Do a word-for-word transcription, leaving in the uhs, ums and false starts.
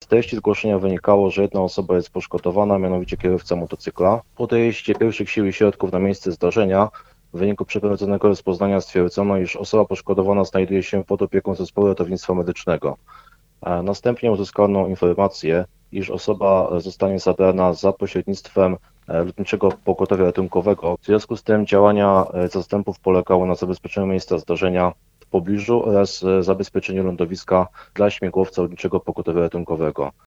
treści zgłoszenia wynikało, że jedna osoba jest poszkodowana, mianowicie kierowca motocykla. Po dojeździe pierwszych sił i środków na miejsce zdarzenia w wyniku przeprowadzonego rozpoznania stwierdzono, iż osoba poszkodowana znajduje się pod opieką zespołu ratownictwa medycznego. Następnie uzyskano informację, iż osoba zostanie zabrana za pośrednictwem Lotniczego Pogotowia Ratunkowego. W związku z tym działania zastępów polegały na zabezpieczeniu miejsca zdarzenia w pobliżu oraz zabezpieczeniu lądowiska dla śmigłowca Lotniczego Pogotowia Ratunkowego.